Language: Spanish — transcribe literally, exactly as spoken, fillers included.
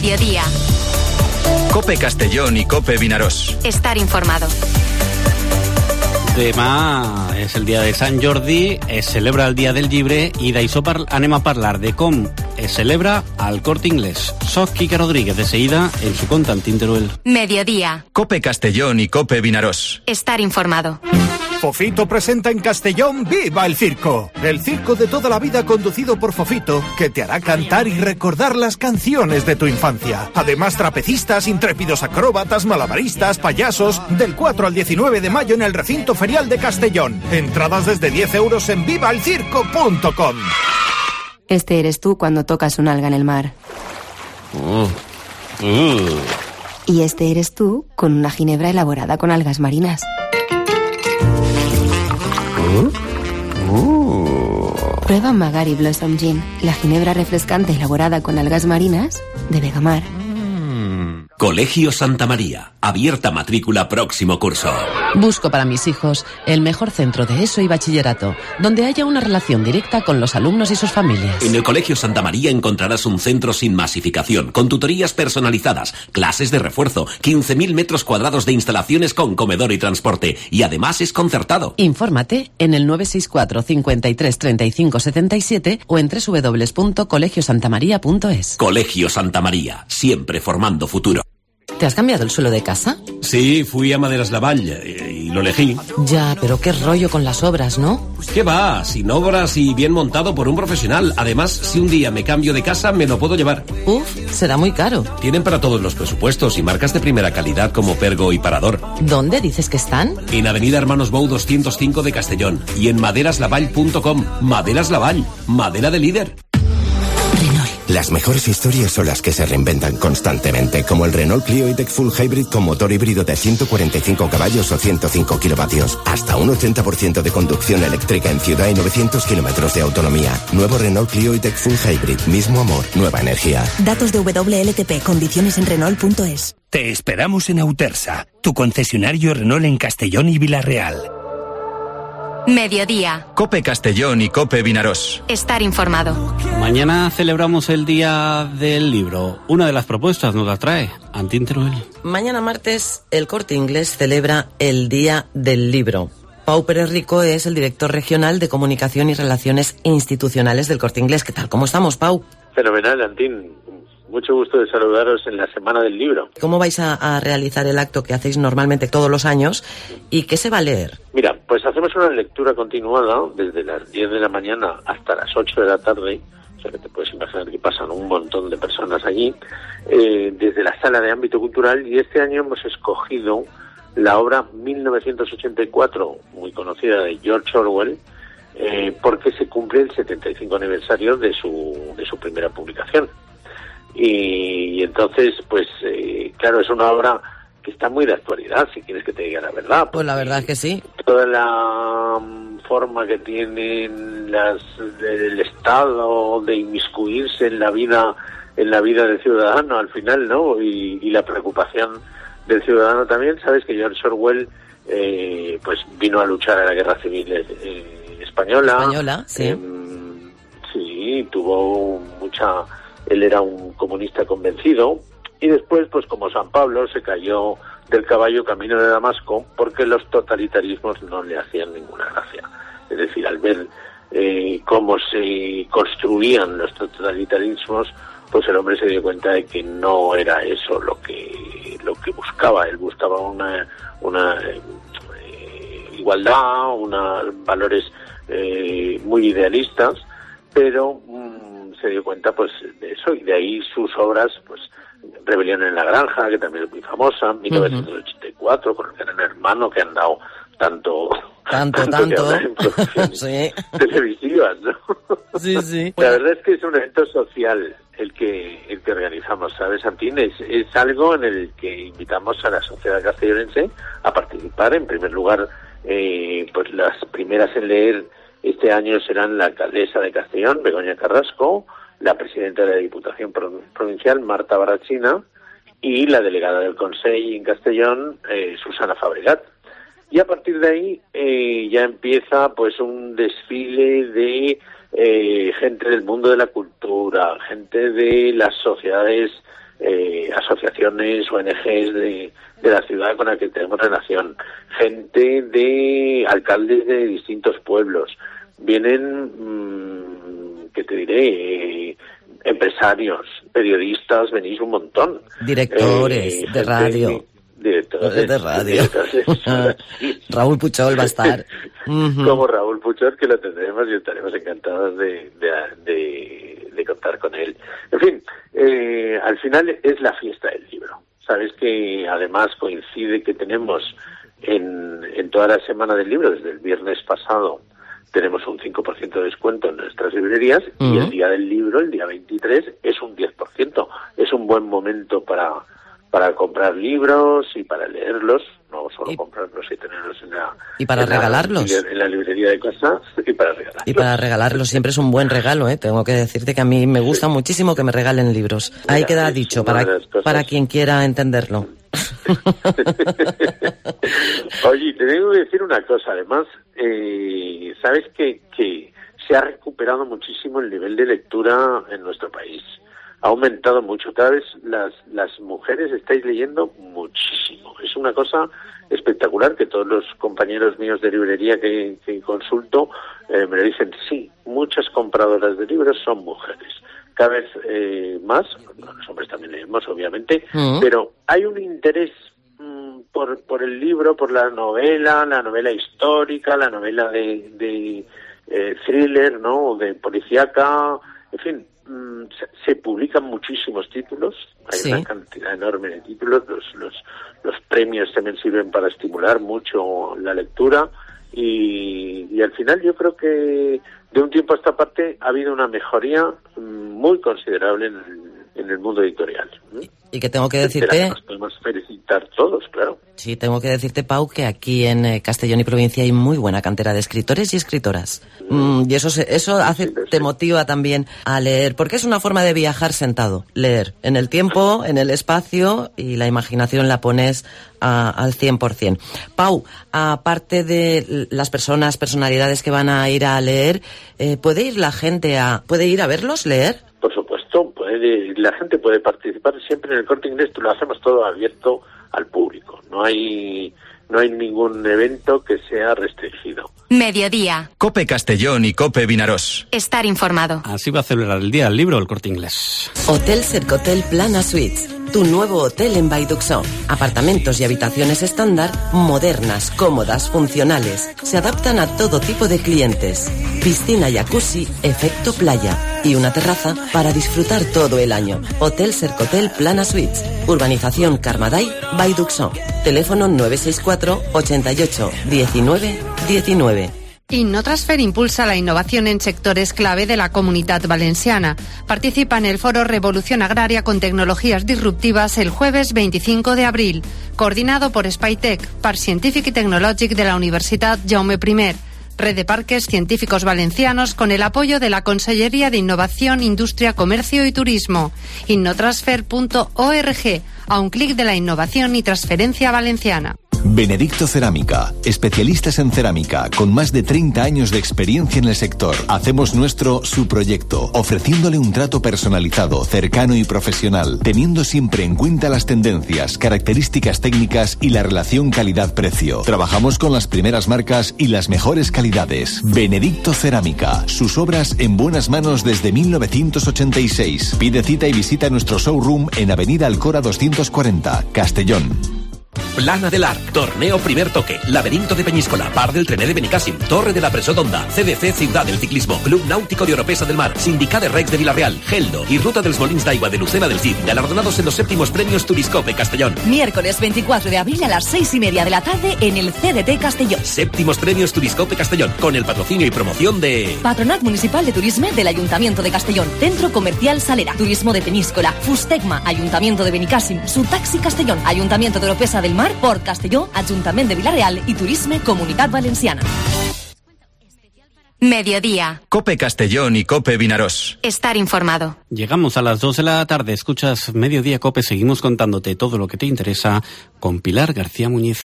Mediodía. COPE Castellón i COPE Vinaròs. Estar informado. Demà és el dia de Sant Jordi, es celebra el dia del llibre i d'això par- anem a parlar de com es celebra al Corte Inglés. Soc Quique Rodríguez, de seguida en su compte en Tinteruel. Mediodía. COPE Castellón i COPE Vinaròs. Estar informado. Fofito presenta en Castellón ¡Viva el Circo! El circo de toda la vida conducido por Fofito, que te hará cantar y recordar las canciones de tu infancia. Además, trapecistas, intrépidos acróbatas, malabaristas, payasos, del cuatro al diecinueve de mayo en el recinto ferial de Castellón. Entradas desde diez euros en viva el circo punto com. Este eres tú cuando tocas un alga en el mar. Uh, uh. Y este eres tú con una ginebra elaborada con algas marinas. Uh. Prueba Magari Blossom Gin, la ginebra refrescante elaborada con algas marinas de Vegamar. Colegio Santa María. Abierta matrícula próximo curso. Busco para mis hijos el mejor centro de ESO y bachillerato, donde haya una relación directa con los alumnos y sus familias. En el Colegio Santa María encontrarás un centro sin masificación, con tutorías personalizadas, clases de refuerzo, quince mil metros cuadrados de instalaciones con comedor y transporte, y además es concertado. Infórmate en el nueve seis cuatro, cincuenta y tres, treinta y cinco, setenta y siete o en doble u doble u doble u punto colegio santa maría punto es. Colegio Santa María, siempre formando futuro. ¿Te has cambiado el suelo de casa? Sí, fui a Maderas Lavalle y lo elegí. Ya, pero qué rollo con las obras, ¿no? ¿Qué va? Sin obras y bien montado por un profesional. Además, si un día me cambio de casa, me lo puedo llevar. Uf, será muy caro. Tienen para todos los presupuestos y marcas de primera calidad como Pergo y Parador. ¿Dónde dices que están? En Avenida Hermanos Bou doscientos cinco de Castellón y en maderas lavall punto com. Maderas Lavall, madera de líder. Las mejores historias son las que se reinventan constantemente, como el Renault Clio E-Tech Full Hybrid con motor híbrido de ciento cuarenta y cinco caballos o ciento cinco kilovatios. Hasta un ochenta por ciento de conducción eléctrica en ciudad y novecientos kilómetros de autonomía. Nuevo Renault Clio E-Tech Full Hybrid. Mismo amor, nueva energía. Datos de W L T P. Condiciones en Renault punto es. Te esperamos en Autersa, tu concesionario Renault en Castellón y Vilarreal. Mediodía. COPE Castellón i COPE Vinaròs. Estar informado. Mañana celebramos el Día del Libro. Una de las propuestas nos la trae Antín Teruel. Mañana martes, el Corte Inglés celebra el Día del Libro. Pau Pérez Rico es el director regional de Comunicación y Relaciones Institucionales del Corte Inglés. ¿Qué tal? ¿Cómo estamos, Pau? Fenomenal, Antín. Mucho gusto de saludaros en la Semana del Libro. ¿Cómo vais a, a realizar el acto que hacéis normalmente todos los años y qué se va a leer? Mira, pues hacemos una lectura continuada desde las diez de la mañana hasta las ocho de la tarde, o sea que te puedes imaginar que pasan un montón de personas allí, eh, desde la sala de ámbito cultural, y este año hemos escogido la obra mil novecientos ochenta y cuatro, muy conocida, de George Orwell, eh, porque se cumple el setenta y cinco aniversario de su, de su primera publicación. Y, y entonces, pues, eh, claro, es una obra que está muy de actualidad, si quieres que te diga la verdad. Pues la verdad es que sí. Toda la um, forma que tienen las del Estado de inmiscuirse en la vida en la vida del ciudadano al final, ¿no? Y, y la preocupación del ciudadano también. Sabes que George Orwell eh, pues vino a luchar en la Guerra Civil eh, española. Española, sí. Eh, sí, tuvo mucha... Él era un comunista convencido y después, pues como San Pablo, se cayó del caballo camino de Damasco porque los totalitarismos no le hacían ninguna gracia. Es decir, al ver eh, cómo se construían los totalitarismos, pues el hombre se dio cuenta de que no era eso lo que lo que buscaba. Él buscaba una una eh, igualdad, unos valores eh, muy idealistas, pero mm, se dio cuenta pues de eso, y de ahí sus obras, pues Rebelión en la Granja, que también es muy famosa, mil novecientos ochenta y cuatro, uh-huh. con el Gran Hermano, que han dado tanto tanto, tanto, tanto. Sí. televisivas, ¿no? Sí, sí. La verdad es que es un evento social el que el que organizamos, ¿sabes, Antín? Es, es algo en el que invitamos a la sociedad castellonense a participar. En primer lugar, eh, pues las primeras en leer este año serán la alcaldesa de Castellón, Begoña Carrasco, la presidenta de la Diputación Provincial, Marta Barrachina, y la delegada del Consell en Castellón, eh, Susana Fabregat. Y a partir de ahí eh, ya empieza pues un desfile de eh, gente del mundo de la cultura, gente de las sociedades eh, asociaciones, O N Ges de, de la ciudad con la que tenemos relación, gente de alcaldes de distintos pueblos, vienen, mmm, ¿qué te diré?, eh, empresarios, periodistas, venís un montón. Directores eh, de radio. De, directores de, de radio. Directores, Raúl Puchol va a estar. Uh-huh. Como Raúl Puchol, que lo tendremos y estaremos encantados de, de, de, de contar con él. En fin, eh, al final es la fiesta del libro. Sabes que además coincide que tenemos en, en toda la semana del libro, desde el viernes pasado, tenemos un cinco por ciento de descuento en nuestras librerías, uh-huh. y el día del libro, el día veintitrés, es un diez por ciento. Es un buen momento para, para comprar libros y para leerlos, no solo y, comprarlos y tenerlos en la... Y para en regalarlos. La, en la librería de casa, y para regalarlos. Y para regalarlos, siempre es un buen regalo, ¿eh? Tengo que decirte que a mí me gusta sí. muchísimo que me regalen libros. Ahí Mira, queda dicho, para, para quien quiera entenderlo. Oye, te tengo que decir una cosa, además, eh, sabes que, que se ha recuperado muchísimo el nivel de lectura en nuestro país. Ha aumentado mucho, cada vez las, las mujeres estáis leyendo muchísimo. Es una cosa espectacular que todos los compañeros míos de librería que, que consulto eh, me lo dicen, sí, muchas compradoras de libros son mujeres. Cada vez eh, más, bueno, los hombres también leemos, obviamente, uh-huh. pero hay un interés mmm, por, por el libro, por la novela, la novela histórica, la novela de, de eh, thriller, ¿no?, de policíaca, en fin, mmm, se, se publican muchísimos títulos, hay sí. una cantidad enorme de títulos, los, los, los premios también sirven para estimular mucho la lectura, y, y al final yo creo que de un tiempo a esta parte ha habido una mejoría muy considerable en el, en el mundo editorial. ¿eh? Y que tengo que decirte... Nos podemos felicitar todos, claro. Sí, tengo que decirte, Pau, que aquí en eh, Castellón y provincia hay muy buena cantera de escritores y escritoras. Mm, y eso se, eso hace, sí, te sí. motiva también a leer, porque es una forma de viajar sentado, leer. En el tiempo, en el espacio, y la imaginación la pones a, al cien por cien. Pau, aparte de las personas, personalidades que van a ir a leer, eh, ¿puede ir la gente a... ¿Puede ir a verlos, leer? Por supuesto, puede, la gente puede participar siempre en el Corte Inglés, lo hacemos todo abierto al público. No hay no hay ningún evento que sea restringido. Mediodía. COPE Castellón y COPE Vinarós. Estar informado. Así va a celebrar el Día del Libro el Corte Inglés. Hotel Cercotel Plana Suites. Tu nuevo hotel en Baiduxó. Apartamentos y habitaciones estándar, modernas, cómodas, funcionales. Se adaptan a todo tipo de clientes. Piscina, jacuzzi, efecto playa. Y una terraza para disfrutar todo el año. Hotel Cercotel Plana Suites. Urbanización Carmaday, Baiduxó. Teléfono nueve seis cuatro, ochenta y ocho, diecinueve, diecinueve. Innotransfer impulsa la innovación en sectores clave de la Comunitat Valenciana. Participa en el foro Revolución Agraria con tecnologías disruptivas el jueves veinticinco de abril, coordinado por Spytech, Parc Científic y Tecnològic de la Universitat Jaume I. Red de Parques Científicos Valencianos con el apoyo de la Consellería de Innovación, Industria, Comercio y Turismo. innotransfer punto org, a un clic de la innovación y transferencia valenciana. Benedicto Cerámica, especialistas en cerámica, con más de treinta años de experiencia en el sector. Hacemos nuestro su proyecto, ofreciéndole un trato personalizado, cercano y profesional, teniendo siempre en cuenta las tendencias, características técnicas y la relación calidad-precio. Trabajamos con las primeras marcas y las mejores calidades. Benedicto Cerámica, sus obras en buenas manos desde mil novecientos ochenta y seis. Pide cita y visita nuestro showroom en Avenida Alcora doscientos cuarenta, Castellón. Plana del Arc, Torneo Primer Toque, Laberinto de Peñíscola, Bar del Trené de Benicàssim, Torre de la Presó d'Onda, C D C Ciudad del Ciclismo, Club Náutico de Oropesa del Mar, Sindicat de Recs de Villarreal, Geldo y Ruta dels Molins d'Aigua de Lucena del Cid, galardonados en los séptimos premios Turiscope Castellón. Miércoles veinticuatro de abril a las seis y media de la tarde en el C D T Castellón. Séptimos premios Turiscope Castellón, con el patrocinio y promoción de... Patronat Municipal de Turisme del Ayuntamiento de Castellón, Centro Comercial Salera, Turismo de Peñíscola, Fustegma, Ayuntamiento de Benicàssim, Subtaxi Castellón, Ayuntamiento de Oropesa del Mar, Port Castelló, Ajuntament de Villarreal y Turisme Comunitat Valenciana. Mediodía. COPE Castellón y COPE Vinarós. Estar informado. Llegamos a las dos de la tarde. Escuchas Mediodía COPE. Seguimos contándote todo lo que te interesa con Pilar García Muñiz.